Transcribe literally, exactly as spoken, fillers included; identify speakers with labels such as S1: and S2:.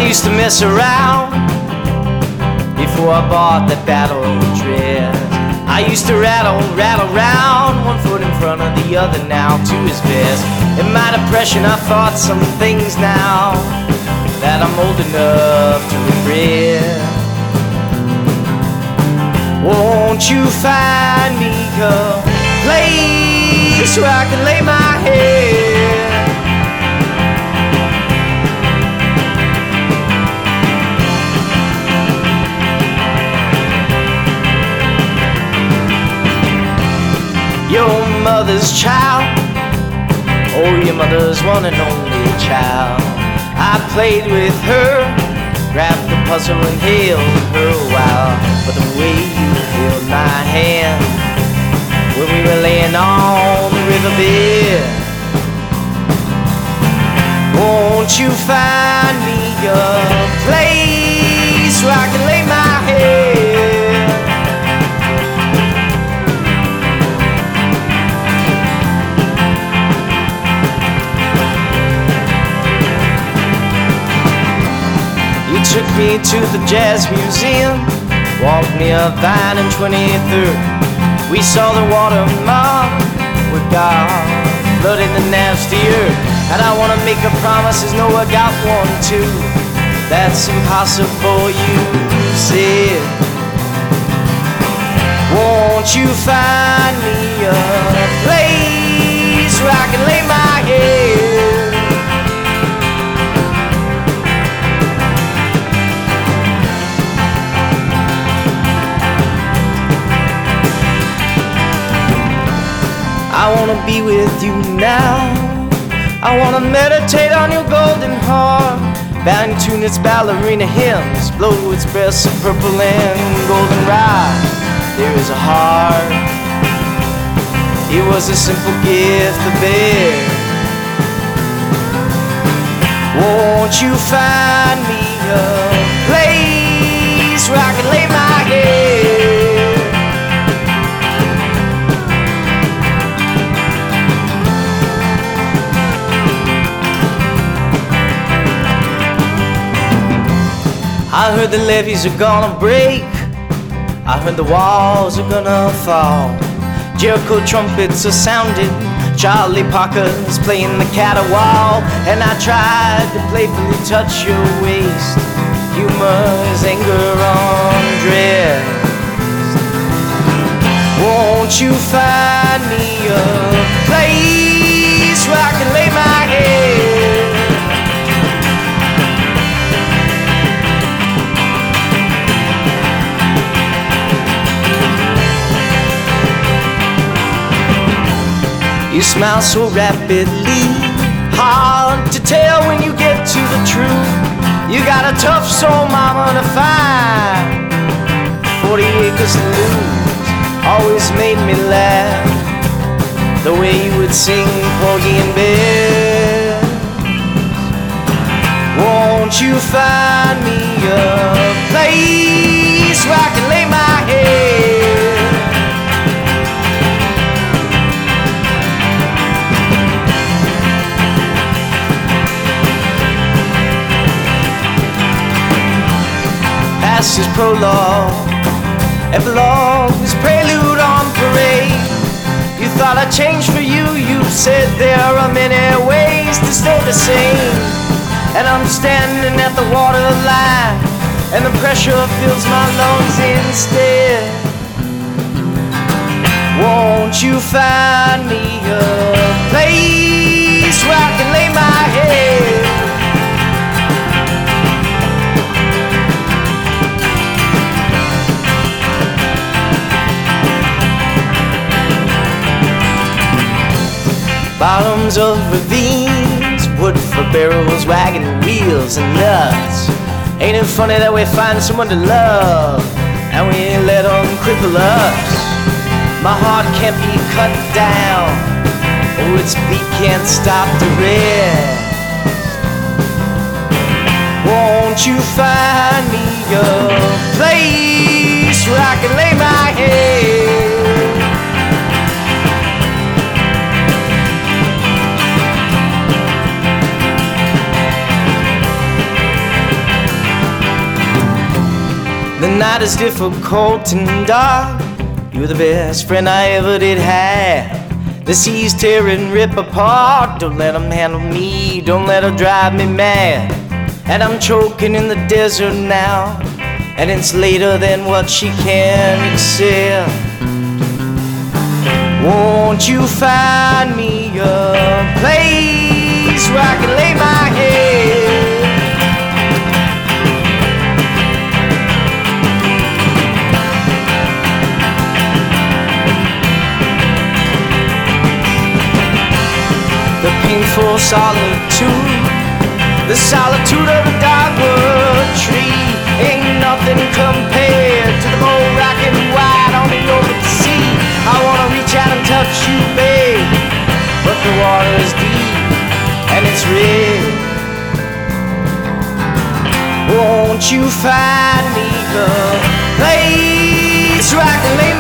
S1: used to mess around before I bought that battle dress. I used to rattle, rattle round, one foot in front of the other now to his vest. In my depression I thought some things now that I'm old enough to regret. Won't you find me a place where I can lay my head? Your mother's child, oh, your mother's one and only child. I played with her, grabbed the puzzle and held her a while. But the way you held my hand when we were laying on the riverbed, won't you find me a place where I can lay my head? You took me to the Jazz Museum, walked me a vine in twenty-third. We saw the watermark with God flooding the nasty earth. And I wanna make a promise, there's no I got one too. That's impossible, you said. Won't you find me a place where I can lay my head? I wanna be with you now. I wanna meditate on your golden heart, bound in tune its ballerina hymns, blow its breaths of purple and golden rye. There is a heart, it was a simple gift to bear. Won't you find me a place where I can lay my head? I heard the levees are gonna break, I heard the walls are gonna fall. Jericho trumpets are sounding, Charlie Parker's playing the caterwaul. And I tried to playfully touch your waist, humor's anger undressed. Won't you find me a place where I can lay my head? You smile so rapidly, hard to tell when you get to the truth. You got a tough soul, mama, to find, forty acres to lose. Always made me laugh, the way you would sing Porgy and Bess. Won't you find me a place where I can lay my head? Past is prologue, epilogue is prelude on parade. You thought I'd change for you, you said there are many ways to stay the same. And I'm standing at the waterline, and the pressure fills my lungs instead. Won't you find me a place where I can lay my head? Bottoms of ravines, wood for barrels, wagon wheels and nuts. Ain't it funny that we find someone to love and we let them cripple us? My heart can't be cut down, oh, its beat can't stop to rest. Won't you find me a place where I can lay my head? The night is difficult and dark. You're the best friend I ever did have. The seas tear and rip apart. Don't let them handle me, don't let her drive me mad. And I'm choking in the desert now, and it's later than what she can accept. Won't you find me a place where I can lay my head? The painful solitude, the solitude of a dogwood tree, ain't nothing compared to the bold rock and wide on the open sea. I wanna reach out and touch you, babe, but the water is deep and it's red. Won't you find me a place where I can lay